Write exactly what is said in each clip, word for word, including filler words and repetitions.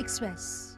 Express.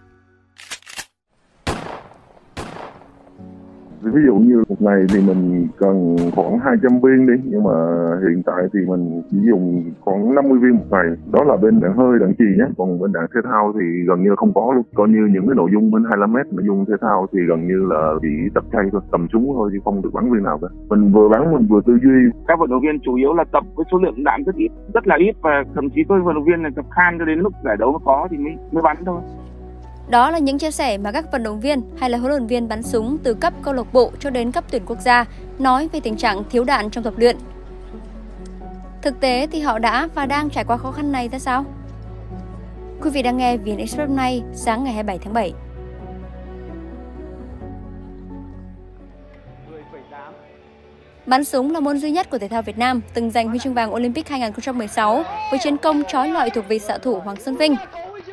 Ví dụ như một ngày thì mình cần khoảng hai trăm viên đi, nhưng mà hiện tại thì mình chỉ dùng khoảng năm mươi viên một ngày. Đó là bên đạn hơi, đạn chì nhé. Còn bên đạn thể thao thì gần như là không có luôn. Coi như những cái nội dung bên hai mươi lăm mét, nội dung thể thao thì gần như là chỉ tập chay thôi, tầm súng thôi chứ không được bắn viên nào cả. Mình vừa bắn mình vừa tư duy. Các vận động viên chủ yếu là tập với số lượng đạn rất ít, rất là ít, và thậm chí có vận động viên là tập khan cho đến lúc giải đấu nó có thì mới mới bắn thôi. Đó là những chia sẻ mà các vận động viên hay là huấn luyện viên bắn súng từ cấp câu lạc bộ cho đến cấp tuyển quốc gia nói về tình trạng thiếu đạn trong tập luyện. Thực tế thì họ đã và đang trải qua khó khăn này ra sao? Quý vị đang nghe vê en Express hôm nay, sáng ngày hai mươi bảy tháng bảy. Bắn súng là môn duy nhất của thể thao Việt Nam từng giành huy chương vàng Olympic hai không một sáu với chiến công chói lọi thuộc về xạ thủ Hoàng Xuân Vinh.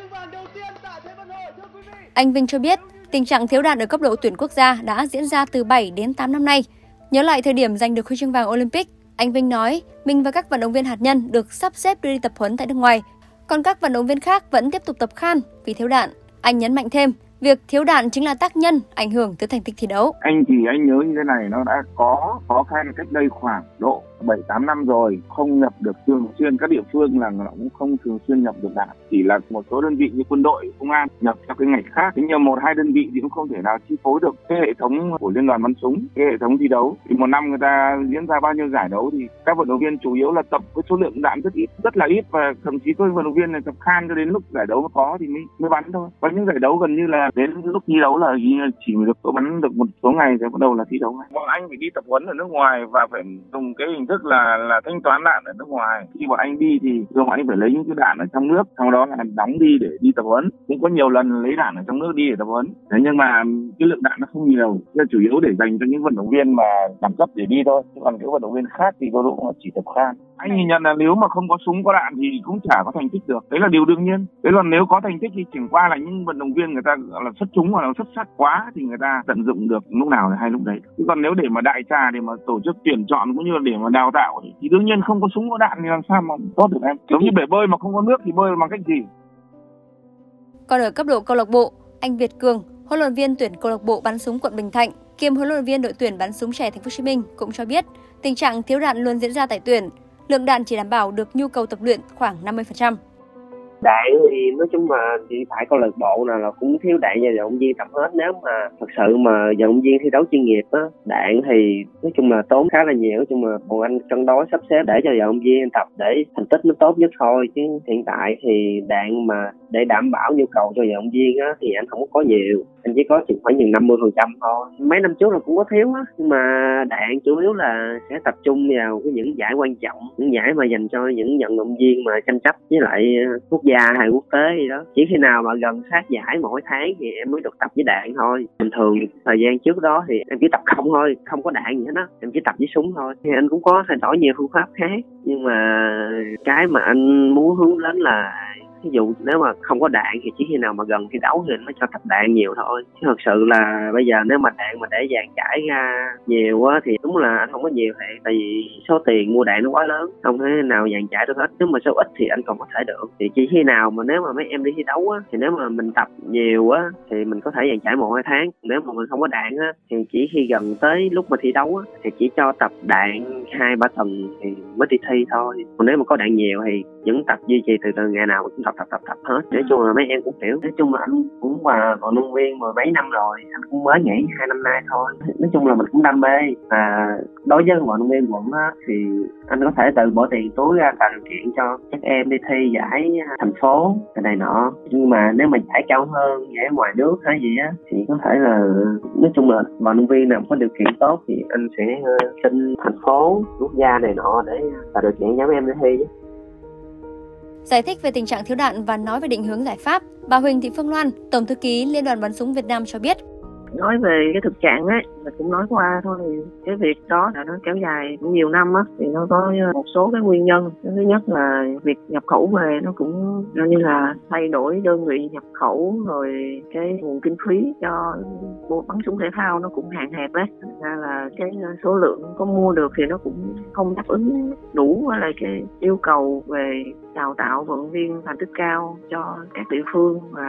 Anh Vinh cho biết, tình trạng thiếu đạn ở cấp độ tuyển quốc gia đã diễn ra từ bảy đến tám năm nay. Nhớ lại thời điểm giành được huy chương vàng Olympic, anh Vinh nói mình và các vận động viên hạt nhân được sắp xếp đưa đi tập huấn tại nước ngoài, còn các vận động viên khác vẫn tiếp tục tập khan vì thiếu đạn. Anh nhấn mạnh thêm, việc thiếu đạn chính là tác nhân ảnh hưởng tới thành tích thi đấu. Anh thì anh nhớ như thế này, nó đã có khó khăn cách đây khoảng độ bảy tám năm rồi, không nhập được thường xuyên, các địa phương là nó cũng không thường xuyên nhập được đạn, chỉ là một số đơn vị như quân đội, công an nhập theo cái ngạch khác. Thế nhưng một hai đơn vị thì cũng không thể nào chi phối được cái hệ thống của liên đoàn bắn súng, cái hệ thống thi đấu. Thì một năm người ta diễn ra bao nhiêu giải đấu thì các vận động viên chủ yếu là tập với số lượng đạn rất ít, rất là ít, và thậm chí có vận động viên là tập khan cho đến lúc giải đấu nó có thì mới mới bắn thôi. Có những giải đấu gần như là đến lúc thi đấu là chỉ được bắn được một số ngày rồi bắt đầu là thi đấu. Bọn anh phải đi tập huấn ở nước ngoài và phải dùng cái hình thức là là thanh toán đạn ở nước ngoài. Khi bọn anh đi thì bọn anh phải lấy những cái đạn ở trong nước, sau đó là đóng đi để đi tập huấn. Cũng có nhiều lần lấy đạn ở trong nước đi để tập huấn. Thế nhưng mà cái lượng đạn nó không nhiều, nên chủ yếu để dành cho những vận động viên mà đẳng cấp để đi thôi. Chứ còn những vận động viên khác thì có độ chỉ tập khan. Anh nhìn nhận là nếu mà không có súng có đạn thì cũng chả có thành tích được. Đấy là điều đương nhiên. Thế còn nếu có thành tích thì chẳng qua là những vận động viên người ta là xuất chúng hoặc là xuất sắc quá thì người ta tận dụng được lúc nào hay lúc đấy. Chứ còn nếu để mà đại trà để mà tổ chức tuyển chọn cũng như là để mà đào tạo thì đương nhiên không có súng có đạn thì làm sao mà tốt được em. Giống như bể bơi mà không có nước thì bơi bằng cách gì? Còn ở cấp độ câu lạc bộ, anh Việt Cường, huấn luyện viên tuyển câu lạc bộ bắn súng quận Bình Thạnh, kiêm huấn luyện viên đội tuyển bắn súng trẻ Thành phố Hồ Chí Minh cũng cho biết, tình trạng thiếu đạn luôn diễn ra tại tuyển. Lượng đạn chỉ đảm bảo được nhu cầu tập luyện khoảng năm mươi phần trăm. Đạn thì nói chung là chỉ phải câu lạc bộ nào là cũng thiếu đạn và vận động viên tập hết. Nếu mà thật sự mà vận động viên thi đấu chuyên nghiệp á, đạn thì nói chung là tốn khá là nhiều. Nói chung là bọn anh cân đối sắp xếp để cho vận động viên tập để thành tích nó tốt nhất thôi. Chứ hiện tại thì đạn mà để đảm bảo nhu cầu cho vận động viên á thì anh không có nhiều, anh chỉ có chừng khoảng chừng năm mươi phần trăm thôi. Mấy năm trước là cũng có thiếu á, nhưng mà đạn chủ yếu là sẽ tập trung vào cái những giải quan trọng, những giải mà dành cho những vận động viên mà tranh chấp với lại quốc gia hay quốc tế gì đó. Chỉ khi nào mà gần sát giải mỗi tháng thì em mới được tập với đạn thôi. Bình thường thời gian trước đó thì em chỉ tập không thôi, không có đạn gì hết á, em chỉ tập với súng thôi. Thì anh cũng có thay đổi nhiều phương pháp khác, nhưng mà cái mà anh muốn hướng đến là ví dụ nếu mà không có đạn thì chỉ khi nào mà gần thi đấu thì mới cho tập đạn nhiều thôi. Chứ thật sự là bây giờ nếu mà đạn mà để dàn trải ra nhiều á thì đúng là anh không có nhiều thiệt, tại vì số tiền mua đạn nó quá lớn, không thể nào dàn trải được hết. Nếu mà số ít thì anh còn có thể được. Thì chỉ khi nào mà nếu mà mấy em đi thi đấu á thì nếu mà mình tập nhiều á thì mình có thể dàn trải một hai tháng. Nếu mà mình không có đạn á thì chỉ khi gần tới lúc mà thi đấu á thì chỉ cho tập đạn hai ba tuần thì mới đi thi thôi. Còn nếu mà có đạn nhiều thì vẫn tập duy trì từ từ, ngày nào cũng tập tập tập tập hết. Nói chung là mấy em cũng hiểu. Nói chung là anh cũng là vận động viên mười mấy năm rồi, anh cũng mới nhảy hai năm nay thôi. Nói chung là mình cũng đam mê. Và đối với vận động viên quận á thì anh có thể tự bỏ tiền túi ra tạo điều kiện cho các em đi thi giải thành phố cái này nọ. Nhưng mà nếu mà giải cao hơn, giải ngoài nước hay gì á thì có thể là nói chung là vận động viên nào có điều kiện tốt thì anh sẽ xin thành phố, quốc gia này nọ để tạo điều kiện cho mấy em đi thi. Giải thích về tình trạng thiếu đạn và nói về định hướng giải pháp, bà Huỳnh Thị Phương Loan, Tổng thư ký Liên đoàn Bắn súng Việt Nam cho biết. Nói về cái thực trạng ấy, mình cũng nói qua thôi. Cái việc đó là nó kéo dài cũng nhiều năm á, thì nó có một số cái nguyên nhân. Thứ nhất là việc nhập khẩu về nó cũng như là thay đổi đơn vị nhập khẩu, rồi cái nguồn kinh phí cho bộ bắn súng thể thao nó cũng hạn hẹp đấy. Thành ra là cái số lượng có mua được thì nó cũng không đáp ứng đủ với lại cái yêu cầu về đào tạo vận động viên thành tích cao cho các địa phương và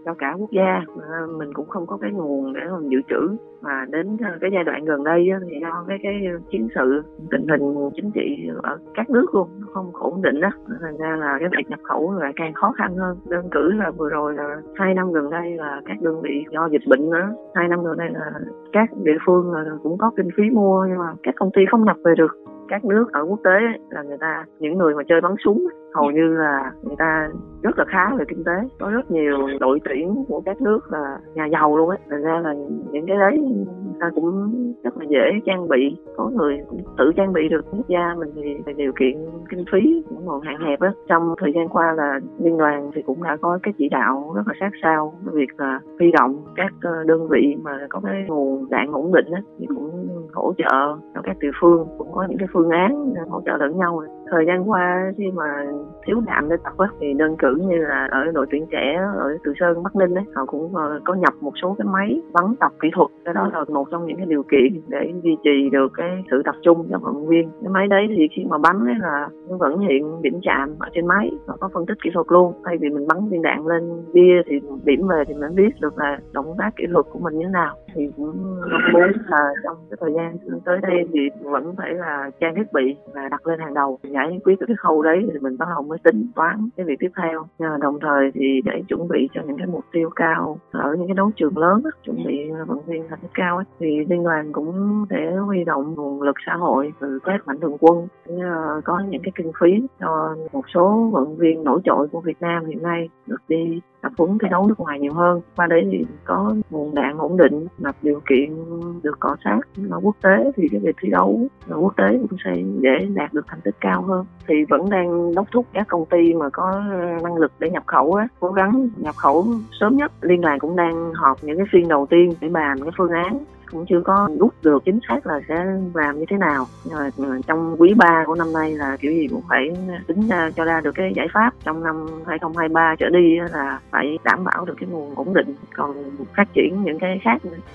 cho cả quốc gia, mình cũng không có cái nguồn để mình dự trữ. Mà đến cái giai đoạn gần đây thì do cái cái chiến sự, tình hình chính trị ở các nước luôn nó không ổn định á, thành ra là cái việc nhập khẩu lại càng khó khăn hơn. Đơn cử là vừa rồi là hai năm gần đây là các đơn vị do dịch bệnh á, hai năm gần đây là các địa phương là cũng có kinh phí mua nhưng mà các công ty không nhập về được. Các nước ở quốc tế là người ta, những người mà chơi bắn súng hầu như là người ta rất là khá về kinh tế, có rất nhiều đội tuyển của các nước là nhà giàu luôn á, thành ra là những cái đấy người ta cũng rất là dễ trang bị, có người cũng tự trang bị được. Quốc gia mình thì điều kiện kinh phí cũng còn hạn hẹp á. Trong thời gian qua là liên đoàn thì cũng đã có cái chỉ đạo rất là sát sao cái việc là huy động các đơn vị mà có cái nguồn đạn ổn định á, thì cũng hỗ trợ cho các địa phương, cũng có những cái phương án hỗ trợ lẫn nhau. Thời gian qua khi mà thiếu đạn để tập á, thì đơn cử như là ở đội tuyển trẻ ở Từ Sơn, Bắc Ninh ấy, họ cũng có nhập một số cái máy bắn tập kỹ thuật. Cái đó là một trong những cái điều kiện để duy trì được cái sự tập trung cho vận động viên. Cái máy đấy thì khi mà bắn ấy là nó vẫn hiện điểm chạm ở trên máy, nó có phân tích kỹ thuật luôn. Thay vì mình bắn viên đạn lên bia thì điểm về thì mình biết được là động tác kỹ thuật của mình như thế nào. Thì cũng mong muốn là trong cái thời gian tới đây thì vẫn phải là trang thiết bị là đặt lên hàng đầu. Giải quyết cái khâu đấy thì mình bắt đầu mới tính toán cái việc tiếp theo. Nhưng đồng thời thì để chuẩn bị cho những cái mục tiêu cao ở những cái đấu trường lớn, chuẩn bị vận động viên thành tích cao ấy, thì liên đoàn cũng sẽ huy động nguồn lực xã hội từ các mạnh thường quân để có những cái kinh phí cho một số vận động viên nổi trội của Việt Nam hiện nay được đi tập huấn thi đấu nước ngoài nhiều hơn. Qua đấy thì có nguồn đạn ổn định, lập điều kiện được cọ sát ở quốc tế thì cái việc thi đấu ở quốc tế cũng sẽ dễ đạt được thành tích cao hơn. Thì vẫn đang đốc thúc các công ty mà có năng lực để nhập khẩu á, cố gắng nhập khẩu sớm nhất. Liên đoàn cũng đang họp những cái phiên đầu tiên để bàn cái phương án, cũng chưa có rút được chính xác là sẽ làm như thế nào. Nhưng mà trong quý ba của năm nay là kiểu gì cũng phải tính ra cho ra được cái giải pháp. Trong năm hai không hai ba trở đi là phải đảm bảo được cái nguồn ổn định, còn phát triển những cái khác nữa.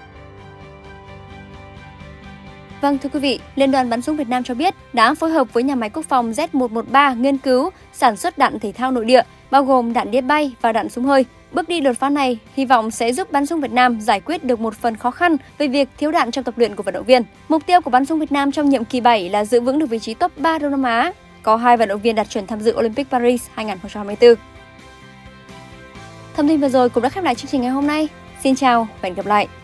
Vâng, thưa quý vị, Liên đoàn Bắn súng Việt Nam cho biết đã phối hợp với nhà máy quốc phòng Z một một ba nghiên cứu sản xuất đạn thể thao nội địa, bao gồm đạn đĩa bay và đạn súng hơi. Bước đi đột phá này hy vọng sẽ giúp bắn súng Việt Nam giải quyết được một phần khó khăn về việc thiếu đạn trong tập luyện của vận động viên. Mục tiêu của bắn súng Việt Nam trong nhiệm kỳ bảy là giữ vững được vị trí top ba Đông Nam Á. Có hai vận động viên đạt chuẩn tham dự Olympic Paris hai không hai tư. Thông tin vừa rồi cũng đã khép lại chương trình ngày hôm nay. Xin chào và hẹn gặp lại.